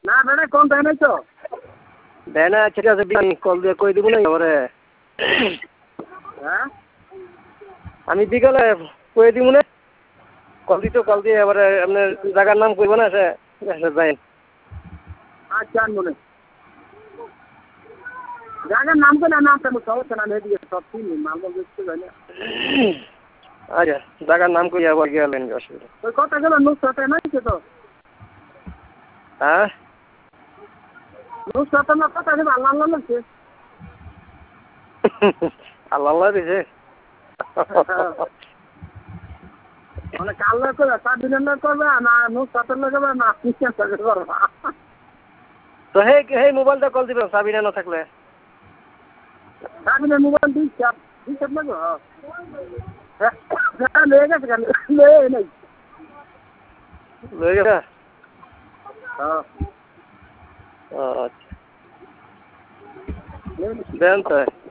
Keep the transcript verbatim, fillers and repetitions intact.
না বেটা কোন দেয় নাই তো দেয় না ঠিক আছে কল দিয়ে কই দিব না এবারে হ্যাঁ আমি বিকালে কই দিব না কল দিতে কল দিয়ে এবারে আপনার জায়গার নাম কইব না সে যাই আচ্ছা মনে জায়গার নাম তো না নাম তো সমস্যা না এদিকে সব চিনি মাল বুঝতে পারি না আচ্ছা জায়গার নাম কই আবার গেলেন অসুবিধা ওই কথা গেল নুসরাতে নাই তো হ্যাঁ নুসরাতে না কথা গেল আল্লাহ আল্লাহ লাগছে আল্লাহ আল্লাহ দিছে মানে কাল্লা করে সাবিনের করবে না নুসরাতের লাগাবে না কিসের করবে তো হে হে মোবাইলটা কল দিবেন সাবিনা না থাকলে সাবিনের মোবাইল দিস দিস লাগবে হ্যাঁ লেগে গেছে কেন লেগে নেই লয়ে গেছে হ্যাঁ আচ্ছা দেন তো